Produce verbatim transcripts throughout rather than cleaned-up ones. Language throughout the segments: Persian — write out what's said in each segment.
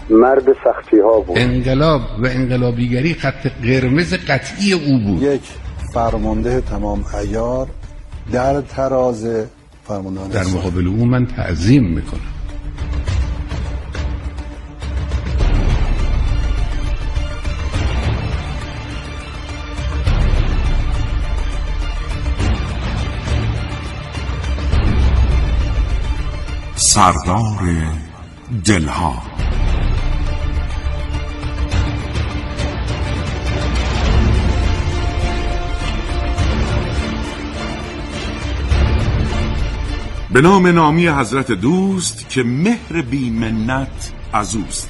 مرد سختی ها بود. انقلاب و انقلابیگری خط قرمز قطعی او بود. یک فرمانده تمام عیار در تراز فرماندهان در مقابل او من تعظیم میکنم. سردار دلها. به نام نامی حضرت دوست که مهر بی منت از اوست.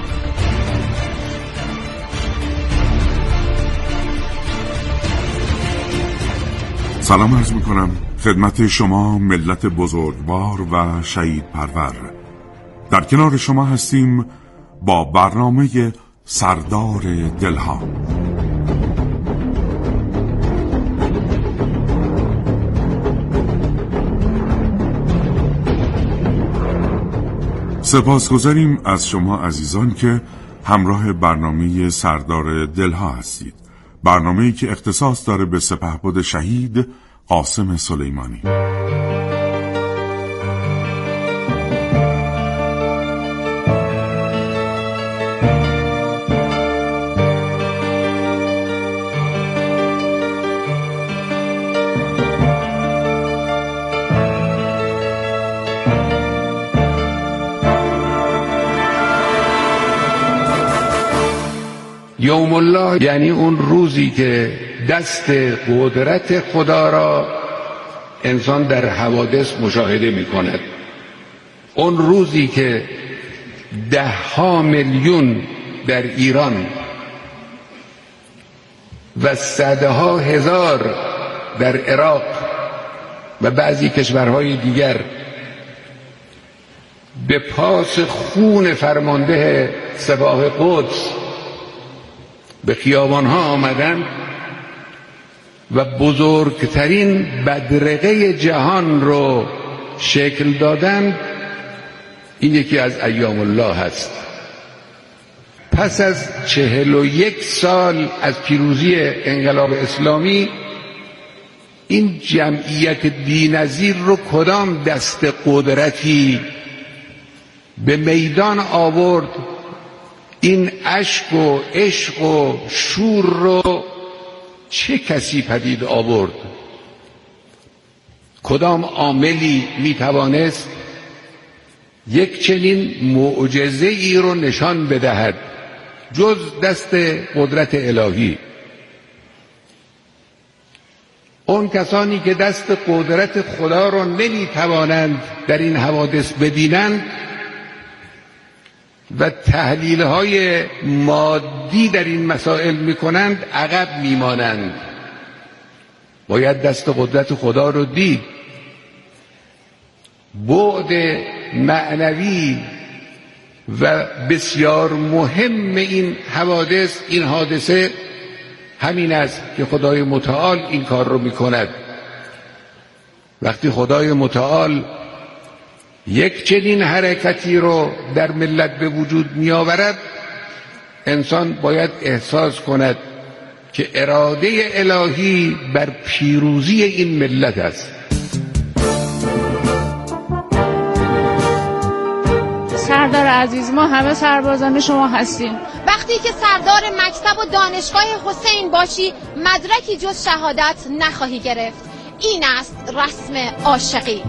سلام عرض میکنم خدمت شما ملت بزرگوار و شهید پرور. در کنار شما هستیم با برنامه سردار دلها. سپاسگزاریم از شما عزیزان که همراه برنامه سردار دلها هستید. برنامه‌ای که اختصاص داره به سپهبد شهید قاسم سلیمانی. یوم الله یعنی اون روزی که دست قدرت خدا را انسان در حوادث مشاهده می کند. اون روزی که ده ها میلیون در ایران و صدها هزار در عراق و بعضی کشورهای دیگر به پاس خون فرمانده سپاه قدس به خیابانها آمدند و بزرگترین بدرقه جهان رو شکل دادند. این یکی از ایام الله هست. پس از چهل و یک سال از پیروزی انقلاب اسلامی، این جمعیت بی‌نظیر رو کدام دست قدرتی به میدان آورد؟ این اشک و عشق و شور رو چه کسی پدید آورد؟ کدام عاملی میتوانست یک چنین معجزه ای رو نشان بدهد جز دست قدرت الهی؟ اون کسانی که دست قدرت خدا رو نمیتوانند در این حوادث ببینند و تحلیل‌های مادی در این مسائل می‌کنند، عقب می‌مانند. باید دست قدرت خدا رو دید. بعد معنوی و بسیار مهم این حوادث، این حادثه همین است که خدای متعال این کار رو می‌کند. وقتی خدای متعال یک چنین حرکتی رو در ملت به وجود می آورد، انسان باید احساس کند که اراده الهی بر پیروزی این ملت است. سردار عزیز، ما همه سربازان شما هستیم. وقتی که سردار مکتب و دانشگاه حسین باشی، مدرکی جز شهادت نخواهی گرفت. این است رسم عاشقی.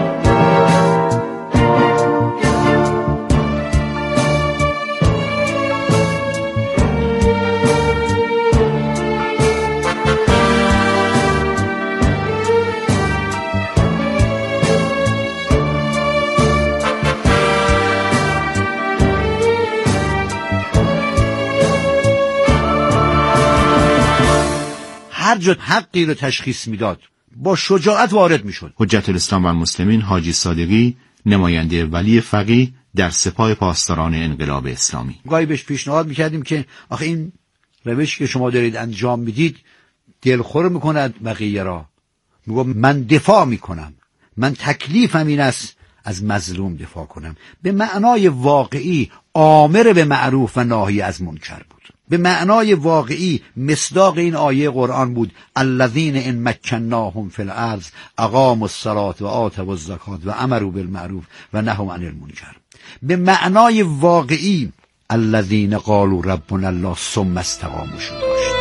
هر جا حقی رو تشخیص میداد با شجاعت وارد میشد. حجت الاسلام و المسلمین حاجی صادقی، نماینده ولی فقیه در سپاه پاسداران انقلاب اسلامی. گاهی بهش پیشنهاد میکردیم که آخه این روشی که شما دارید انجام میدید دلخور میکند بقیه را. میگم من دفاع میکنم، من تکلیفم این است از مظلوم دفاع کنم. به معنای واقعی آمر به معروف و ناهی از منکر بود. به معنای واقعی مصداق این آیه قرآن بود الذین ان مکناهم فی الارض اقاموا الصلاة و آتوا الزکاة و امروا بالمعروف و نهوا عن المنکر. به معنای واقعی الذین قالوا ربنا الله ثم استقاموا شد.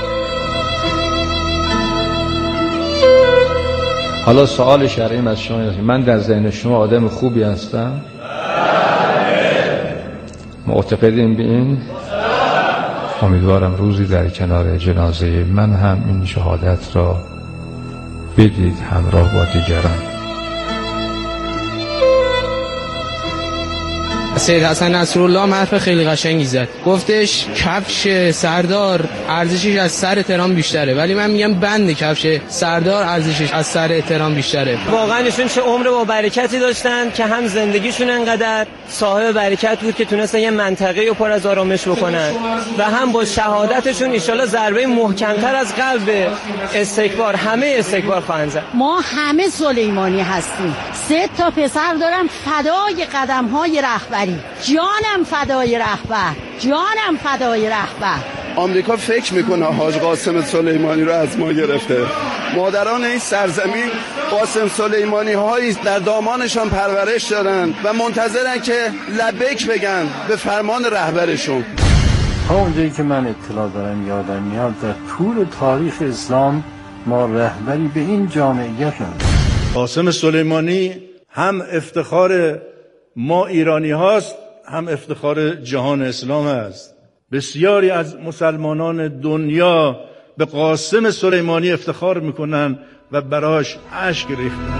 حالا سوال شرعیم از شما اینه، من در ذهن شما آدم خوبی هستم؟ معتقدین به این؟ امیدوارم روزی در کنار جنازه من هم این شهادت را بدید همراه با دیگران. سید حسن نصرالله حرف خیلی قشنگی زد، گفتش کفش سردار ارزشش از سر تهران بیشتره، ولی من میگم بند کفش سردار ارزشش از سر تهران بیشتره. واقعا ایشون چه عمر با برکتی داشتن که هم زندگیشون انقدر صاحب برکت بود که تونستن یه منطقه رو پر از آرامش بکنن و هم با شهادتشون انشالله ضربه محکمتر از قلب استکبار همه استکبار خواهند زد. ما همه سلیمانی هستیم. سه تا پسر دارم فدای قدم‌های رهبری، جانم فدای رهبر، جانم فدای رهبر. آمریکا فکر میکنه حاج قاسم سلیمانی رو از ما گرفته. مادران این سرزمین قاسم سلیمانی هایی در دامانشان پرورش دارن و منتظرن که لبیک بگن به فرمان رهبرشون. تا اونجایی که من اطلاع دارم یادم میاد در طول تاریخ اسلام ما رهبری به این جامعیت نداریم. قاسم سلیمانی هم افتخار ما ایرانی هاست هم افتخار جهان اسلام است. بسیاری از مسلمانان دنیا به قاسم سلیمانی افتخار میکنن و براش اشک ریختن.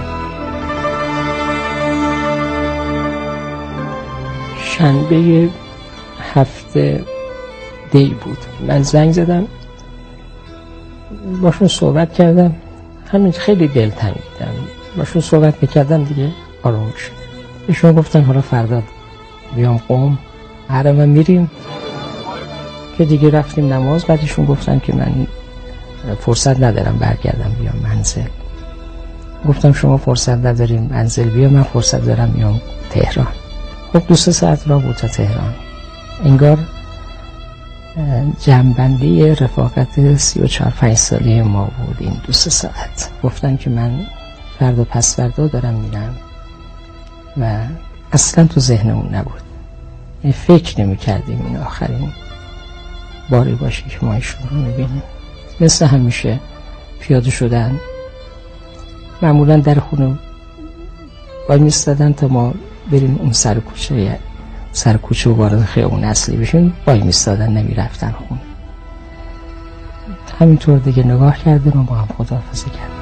شنبه هفته دی بود، من زنگ زدم باشون صحبت کردم، همین خیلی دلتنگیدم، باشون صحبت میکردم دیگه آروم شد. ایشون گفتن حالا فردا بیام قم، هر من میریم که دیگه رفتیم نماز. بعد ایشون گفتن که من فرصت ندارم برگردم بیام منزل. گفتم شما فرصت نداریم منزل بیا، من فرصت دارم بیام تهران. خب دو سه ساعت راه بود تا تهران. انگار جنبندی رفاقت سی و چهار پنج ساله ما بود این دو سه ساعت. گفتن که من فردا پس فردا دارم میرم و اصلا تو ذهنمون نبود، فکر نمی کردیم این آخرین باری باشه که ما ایشون رو میبینیم. مثل همیشه پیاده شدن، معمولا در خونه وای میستادن تا ما بریم اون سر کوچه سر کوچه و وارد خیابون اصلی بشیم، وای میستادن نمیرفتن خونه. همینطور دیگه نگاه کردیم و با هم خداحافظی کردیم.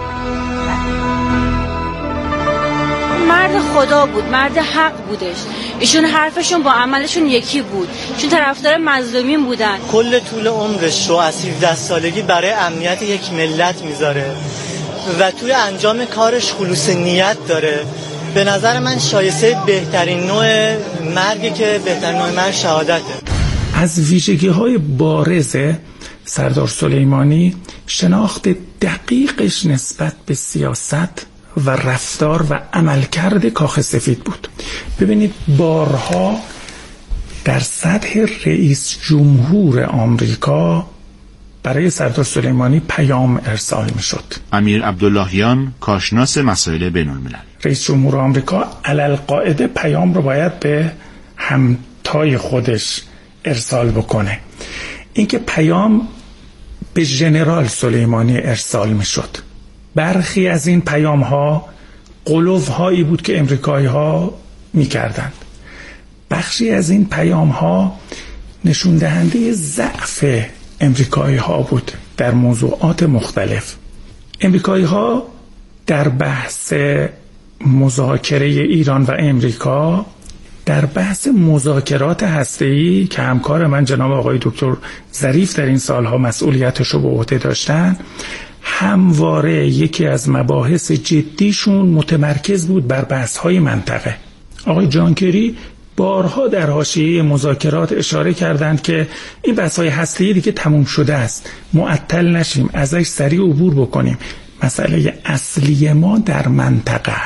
مرد خدا بود، مرد حق بودش. ایشون حرفشون با عملشون یکی بود، چون طرفدار مظلومین بودن. کل طول عمرش رو از هفده سالگی برای امنیت یک ملت میذاره و توی انجام کارش خلوص نیت داره. به نظر من شایسته بهترین نوع مرگی که بهترین نوع مرگ شهادته. از ویژگی‌های بارز سردار سلیمانی شناخت دقیقش نسبت به سیاست و رفتار و عملکرد کاخ سفید بود. ببینید بارها در سطح رئیس جمهور آمریکا برای سردار سلیمانی پیام ارسال می شد. امیر عبداللهیان، کارشناس مسائل بین الملل. رئیس جمهور آمریکا علالقاعده پیام رو باید به همتای خودش ارسال بکنه. اینکه پیام به ژنرال سلیمانی ارسال می شد. برخی از این پیام ها قلوف هایی بود که امریکایی ها می کردند. بخشی از این پیام ها نشون دهنده ضعف امریکایی ها بود در موضوعات مختلف. امریکایی ها در بحث مذاکره ایران و امریکا، در بحث مذاکرات هسته‌ای که همکار من جناب آقای دکتر ظریف در این سالها مسئولیتش رو به عهده داشتن، همواره یکی از مباحث جدیشون متمرکز بود بر بحث‌های منطقه. آقای جان کری بارها در حاشیه مذاکرات اشاره کردند که این بحث‌های هسته‌ای دیگه تموم شده است، معطل نشیم، ازش سریع عبور بکنیم. مسئله اصلی ما در منطقه است.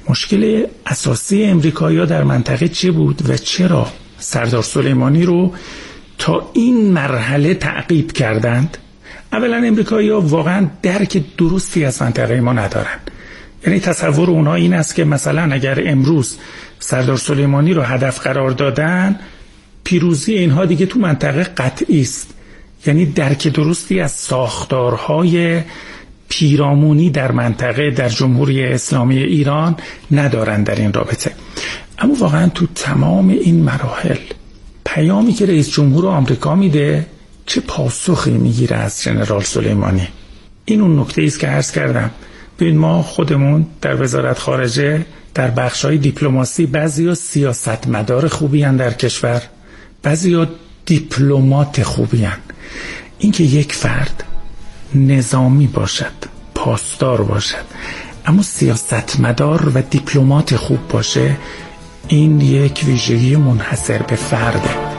مشکل اساسی امریکایی‌ها در منطقه چه بود و چرا سردار سلیمانی رو تا این مرحله تعقیب کردند؟ اولا امریکایی‌ها واقعا درک درستی از منطقه ما ندارن. یعنی تصور اونها این است که مثلا اگر امروز سردار سلیمانی رو هدف قرار دادن، پیروزی اینها دیگه تو منطقه قطعی است. یعنی درک درستی از ساختارهای پیرامونی در منطقه در جمهوری اسلامی ایران ندارن در این رابطه. اما واقعا تو تمام این مراحل پیامی که رئیس جمهور آمریکا میده چه پاسخی میگیره از جنرال سلیمانی؟ این اون نکته است که عرض کردم. ببین ما خودمون در وزارت خارجه در بخش‌های دیپلماسی بعضیا سیاستمدار خوبی هستند در کشور، بعضیا دیپلمات خوبی هستند. اینکه یک فرد نظامی باشد، پاسدار باشد، اما سیاستمدار و دیپلمات خوب باشه، این یک ویژگی منحصر به فرده.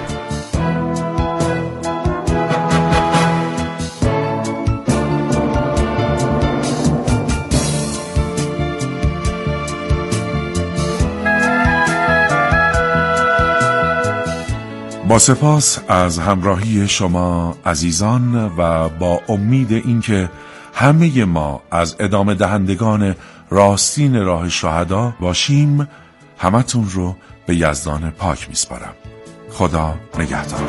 با سپاس از همراهی شما عزیزان و با امید اینکه همه ما از ادامه دهندگان راستین راه شهدا باشیم، همتون رو به یزدان پاک میسپارم. خدا نگهدار.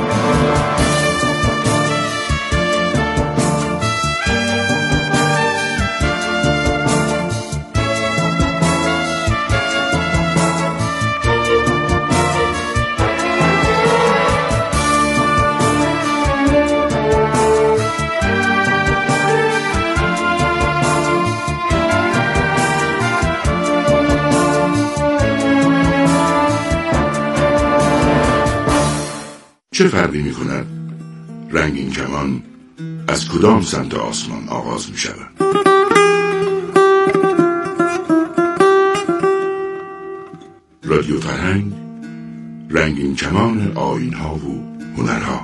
چه فرقی می کند رنگین کمان از کدام سمت آسمان آغاز می شود؟ رادیو فرهنگ، رنگین کمان آیین ها و هنرها.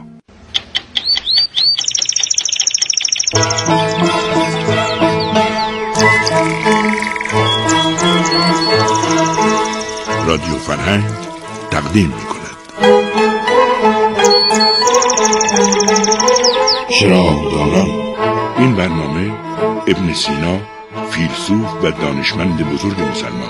رادیو فرهنگ تقدیم می کند چراغدانان. این برنامه ابن سینا، فیلسوف و دانشمند بزرگ مسلمان،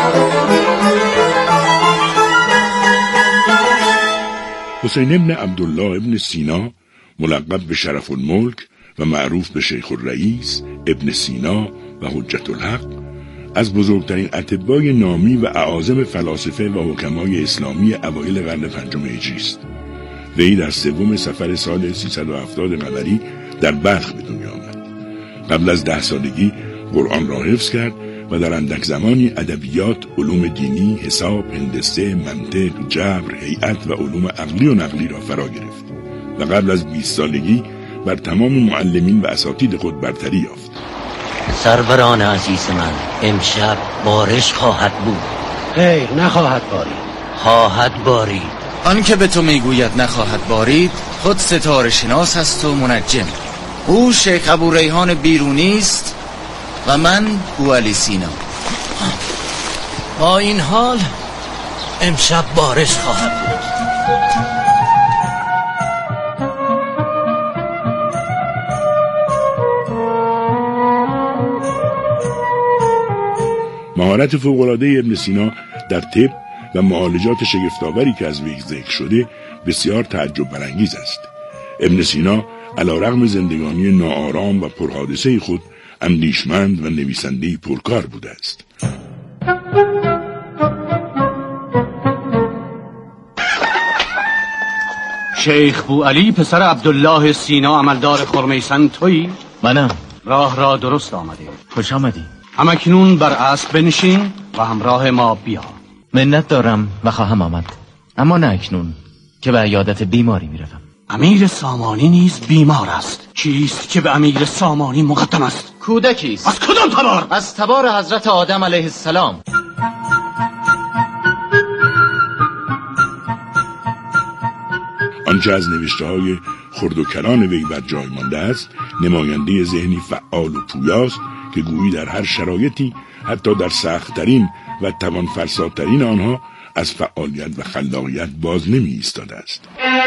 حسین ابن عبدالله ابن سینا، ملقب به شرف الملک و معروف به شیخ الرئیس ابن سینا و حجت الحق، از بزرگترین اطبای نامی و اعاظم فلاسفه و حکمای اسلامی اوایل قرن پنجم هجری است. وی در سوم صفر سال سیصد و هفتاد قمری در بلخ به دنیا آمد. قبل از ده سالگی قرآن را حفظ کرد و در اندک زمانی ادبیات، علوم دینی، حساب، هندسه، منطق، جبر، هیئت و علوم عقلی و نقلی را فرا گرفت و قبل از بیست سالگی بر تمام معلمین و اساتید خود برتری یافت. سروران عزیز من، امشب بارش خواهد بود. خیر، نخواهد بارید. خواهد بارید. آن که به تو میگوید نخواهد بارید خود ستاره شناس هست و منجم. او شیخ ابو ریحان بیرونی است و من بوعلی سینا. با این حال امشب بارش خواهد بود. مهارت فوق‌العاده ابن سینا در طب و معالجات شگفت‌آوری که از وی ذکر شده بسیار تعجب برانگیز است. ابن سینا علیرغم زندگانی ناآرام و پرحادثه خود اندیشمند و نویسنده‌ای پرکار بوده است. شیخ بوعلی پسر عبدالله سینا عملدار خرمیسن تویی؟ منم. راه را درست آمدی. خوش آمدی. همکنون بر اسب بنشین و همراه ما بیا. منت دارم و خواهم آمد، اما نه اکنون که به عیادت بیماری میروم. امیر سامانی نیز بیمار است. چیست که به امیر سامانی مقدم است؟ کودکی است. از کدام تبار؟ از تبار حضرت آدم علیه السلام. آنچه از نوشته‌های خرد و کران وی بر جای مانده است، نماینده ذهنی فعال و پویاست که گویی در هر شرایطی حتی در سخت‌ترین و توان‌فرساترین آنها از فعالیت و خلاقیت باز نمی ایستاده است.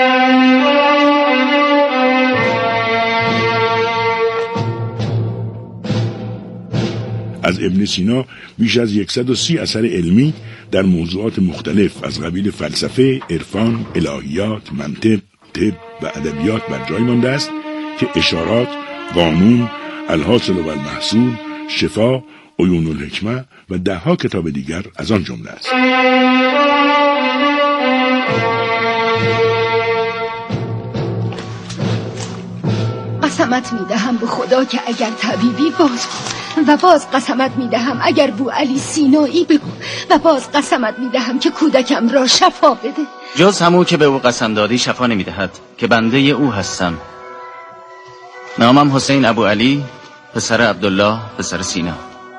از ابن سینا بیش از صد و سی اثر علمی در موضوعات مختلف از قبیل فلسفه، عرفان، الهیات، منطق، طب و ادبیات بر جای مانده است که اشارات، قانون، الحاصل و المحصول، شفا، عیون الحکمه و دهها کتاب دیگر از آن جمله است. قسمت میدهم به خدا که اگر طبیبی باز و باز قسمت میدهم اگر بو علی سینایی بگو و باز قسمت میدهم که کودکم را شفا بده. جز همو که به او قسم دادی شفا نمیدهد که بنده او هستم. نامم حسین ابو علی، پسر عبدالله، پسر سینا.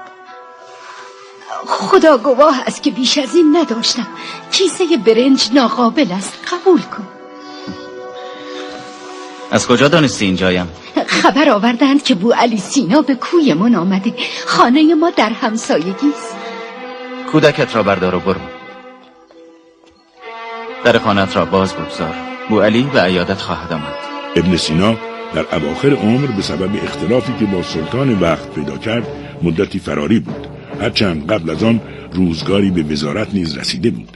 خدا گواه است که بیش از این نداشتم. کیسه برنج ناقابل است، قبول کن. از کجا دانستی اینجایم؟ خبر آوردند که بو علی سینا به کوی من آمده. خانه ما در همسایگی است. کودکت را بردار و برو. در خانه‌ات را باز بگذار. بو علی به عیادت خواهد آمد. ابن سینا در اواخر عمر به سبب اختلافی که با سلطان وقت پیدا کرد مدتی فراری بود، هرچند قبل از آن روزگاری به وزارت نیز رسیده بود.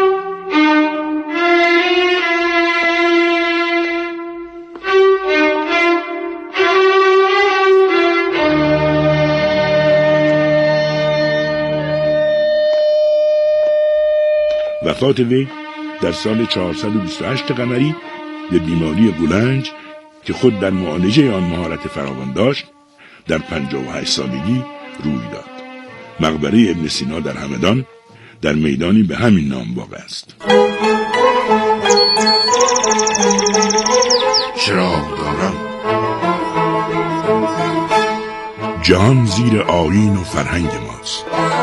وفات وی در سال چهارصد و بیست و هشت قمری به بیماری گولنج که خود در معالجه آن مهارت فراوان داشت در پنجاه و هشت سالگی روی داد. مقبره ابن سینا در همدان در میدانی به همین نام واقع است. چراغ دارم جهان زیر آیین و فرهنگ ماست.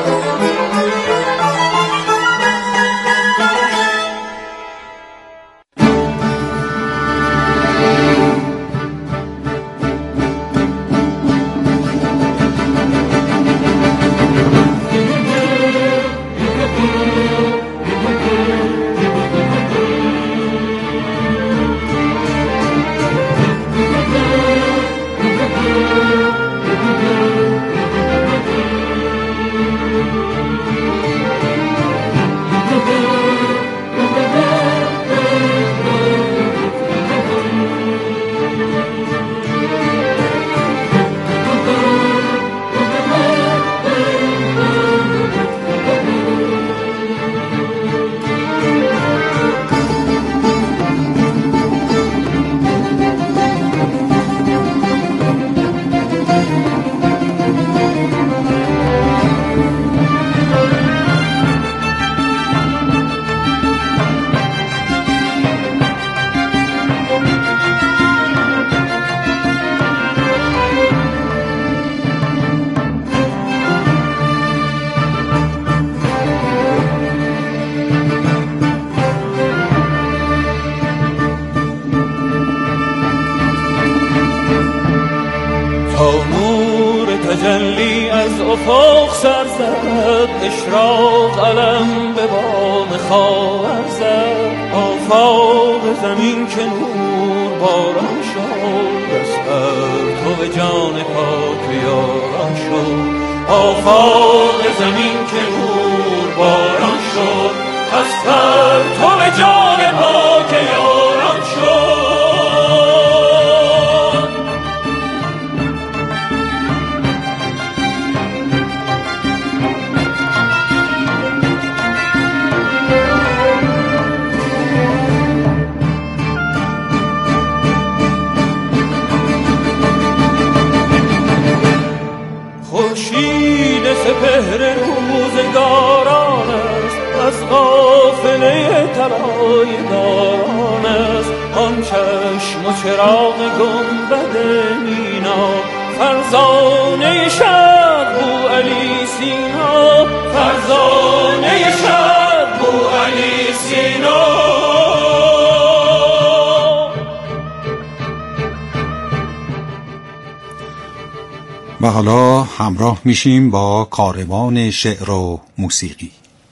تجلی از افق سر زد، اشراق علم به بام خاور زد. آفاق زمین که نور باران شد، از پرتو جان پاک یاران شد. آفاق زمین که نور باران شد، از پرتو جان پاک یاران شد. خورشید سپهر روزگاران است، از قافله طلایه‌داران است. آن چشم و چراغ گنبد مینا، فرزانه شب بو علی سینا، فرزانه شب بو علی سینا. و حالا همراه میشیم با کاروان شعر و موسیقی.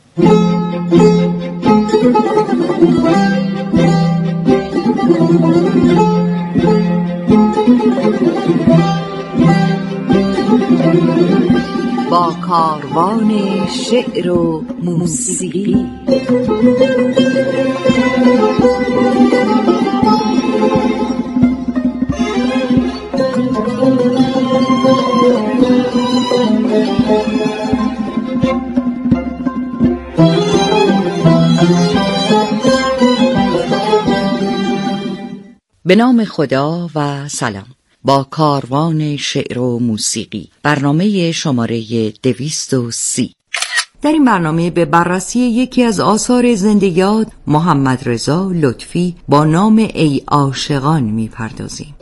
با کاروان شعر و موسیقی. به نام خدا و سلام. با کاروان شعر و موسیقی، برنامه شماره دویست و سی. در این برنامه به بررسی یکی از آثار زنده یاد محمد رضا لطفی با نام ای عاشقان می‌پردازیم.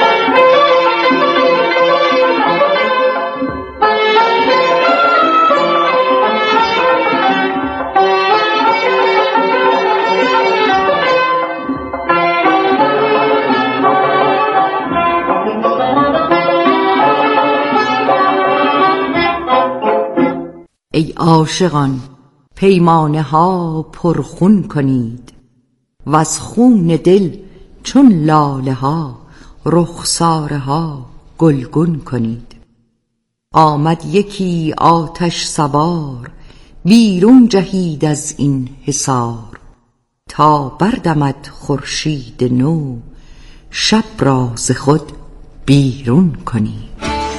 ای عاشقان پیمانه ها پرخون کنید و از خون دل چون لاله ها رخساره ها گلگون کنید. آمد یکی آتش سوار بیرون جهید از این حصار، تا بردمد خورشید نو شب را ز خود بیرون کنید.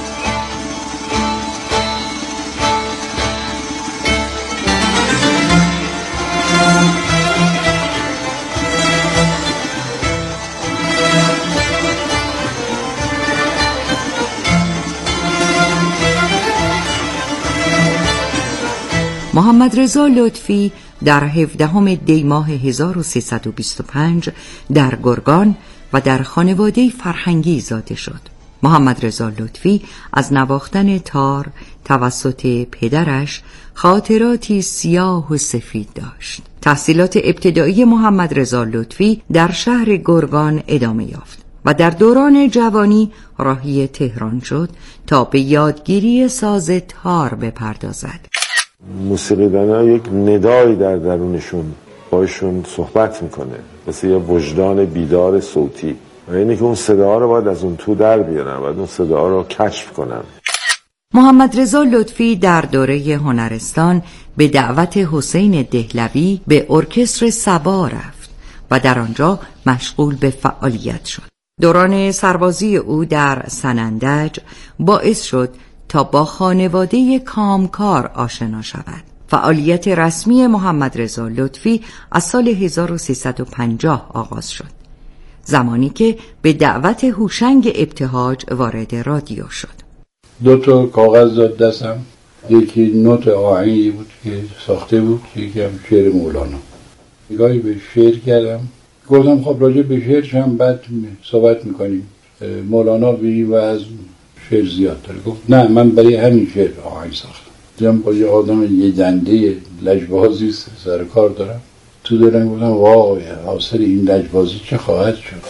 محمد رضا لطفی در هفدهم دی ماه هزار و سیصد و بیست و پنج در گرگان و در خانواده فرهنگی زاده شد. محمد رضا لطفی از نواختن تار توسط پدرش خاطراتی سیاه و سفید داشت. تحصیلات ابتدایی محمد رضا لطفی در شهر گرگان ادامه یافت و در دوران جوانی راهی تهران شد تا به یادگیری ساز تار بپردازد. موسیقیدان‌ها یک ندایی در درونشون باشون صحبت میکنه، مثل یه وجدان بیدار صوتی، و اینه که اون صدا رو باید از اون تو در بیارن، باید اون صدا رو کشف کنن. محمد رضا لطفی در دوره هنرستان به دعوت حسین دهلوی به ارکستر صبا رفت و در آنجا مشغول به فعالیت شد. دوران سربازی او در سنندج باعث شد تا با خانواده کامکار آشنا شود. فعالیت رسمی محمد رضا لطفی از سال هزار و سیصد و پنجاه آغاز شد، زمانی که به دعوت هوشنگ ابتهاج وارد رادیو شد. دو تا کاغذ داد دستم، یکی نوت آهنگی بود که ساخته بود، یکی هم شعر مولانا. نگاهی به شعر کردم، گفتم خب راجع به شعرش هم بعد صحبت میکنیم، مولانا به این وزن شعر زیاد داره. گفت نه، من برای همین شعر آهنگ ساختم. دیدم با یه آدم یه دنده لجبازی سر کار دارم، تو دارم گفتم وای حاصل این لجبازی چه خواهد شد.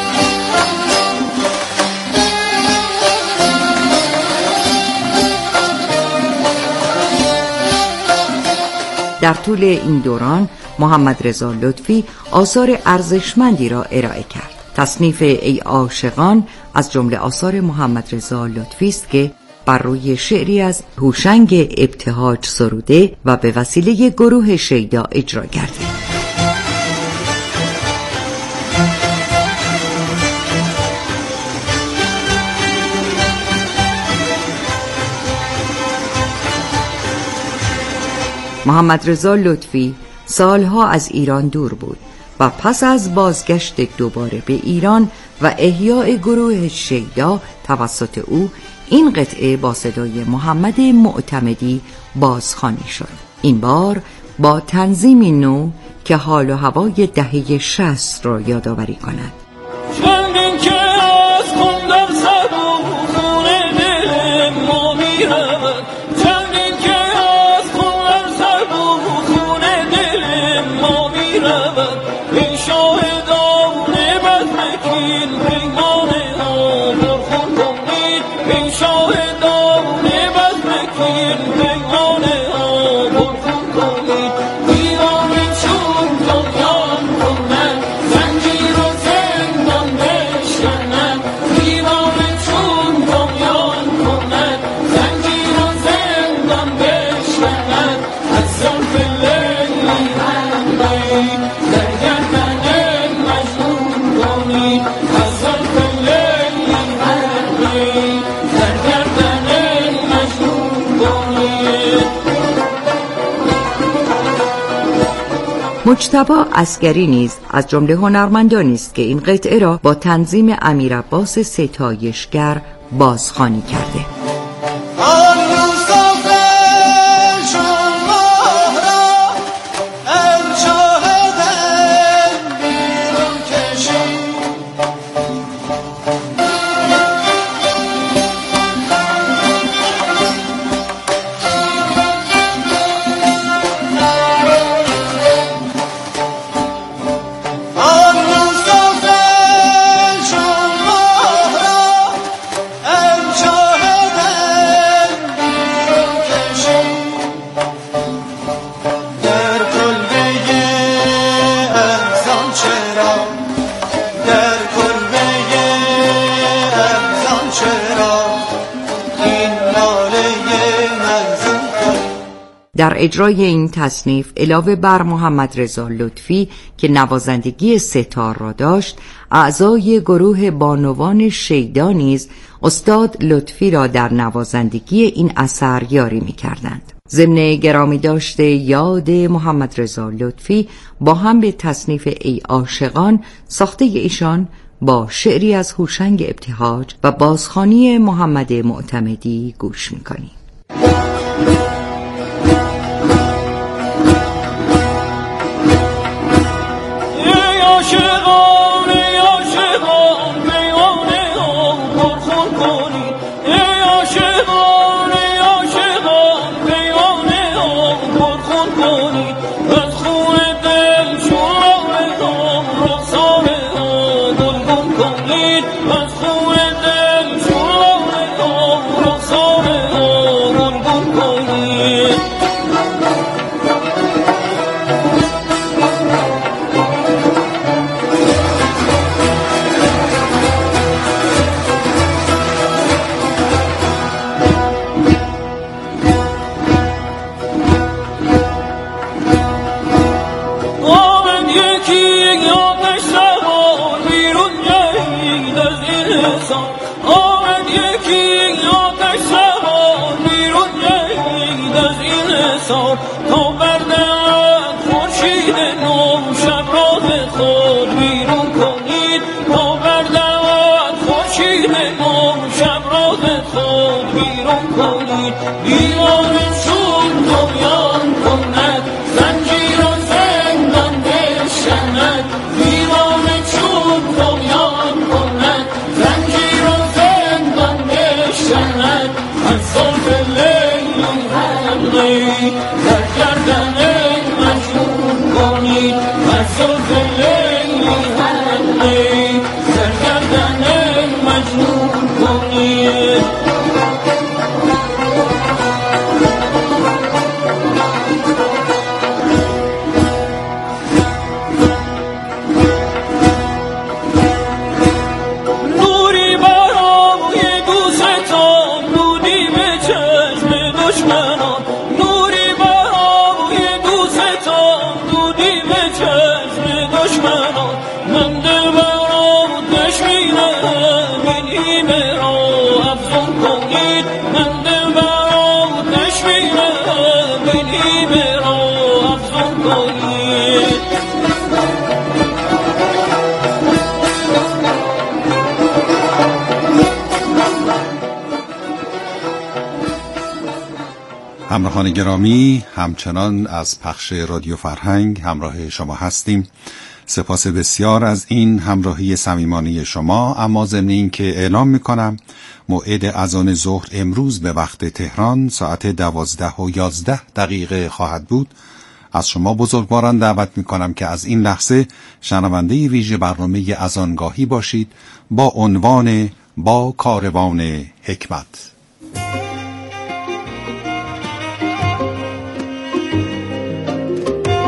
در طول این دوران محمد رضا لطفی آثار ارزشمندی را ارائه کرد. تصنیف ای عاشقان از جمله آثار محمد رضا لطفی است که بر روی شعری از هوشنگ ابتهاج سروده و به وسیله گروه شیدا اجرا کرده. محمد رضا لطفی سالها از ایران دور بود و پس از بازگشت دوباره به ایران و احیاء گروه شیدا توسط او، این قطعه با صدای محمد معتمدی بازخوانی شد. این بار با تنظیمی نو که حال و هوای دهه شصت را یادآوری کند. چندین که از خون در سر و خون دل ما میرود، چندین که از خون در سر و خون دل ما میرود، این شاهدان بزمکین پیمان ها پرخون کنید، این شاهدان مجتبی عسگری نیز از جمله هنرمندانی است که این قطعه را با تنظیم امیر عباس ستایشگر بازخوانی کرده. در اجرای این تصنیف علاوه بر محمد رضا لطفی که نوازندگی ستار را داشت، اعضای گروه بانوان شیدا نیز استاد لطفی را در نوازندگی این اثر یاری می‌کردند. ضمن گرامی داشته یاد محمد رضا لطفی با هم به تصنیف ای عاشقان ساخته ایشان با شعری از هوشنگ ابتهاج و بازخوانی محمد معتمدی گوش می‌کنیم. همراهان گرامی، همچنان از پخش رادیو فرهنگ همراه شما هستیم. سپاس بسیار از این همراهی صمیمانه شما. اما ضمن این که اعلام میکنم موعد اذان ظهر امروز به وقت تهران ساعت دوازده و یازده دقیقه خواهد بود. از شما بزرگواران دعوت میکنم که از این لحظه شنونده ویژه برنامه اذانگاهی باشید با عنوان با کاروان حکمت.